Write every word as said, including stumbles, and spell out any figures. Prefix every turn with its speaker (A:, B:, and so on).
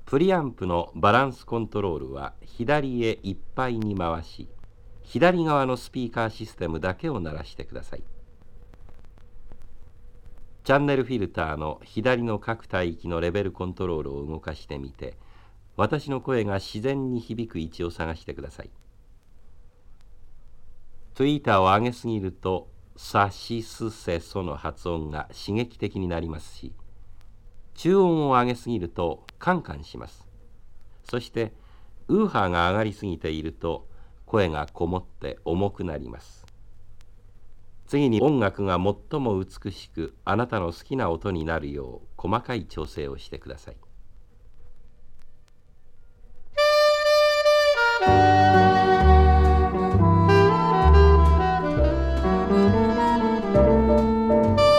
A: プリアンプのバランスコントロールは左へいっぱいに回し、左側のスピーカーシステムだけを鳴らしてください。チャンネルフィルターの左の各帯域のレベルコントロールを動かしてみて、私の声が自然に響く位置を探してください。ツイーターを上げすぎると、さしすせその発音が刺激的になりますし、中音を上げすぎるとカンカンします。そしてウーハーが上がりすぎていると声がこもって重くなります。次に音楽が最も美しくあなたの好きな音になるよう細かい調整をしてください。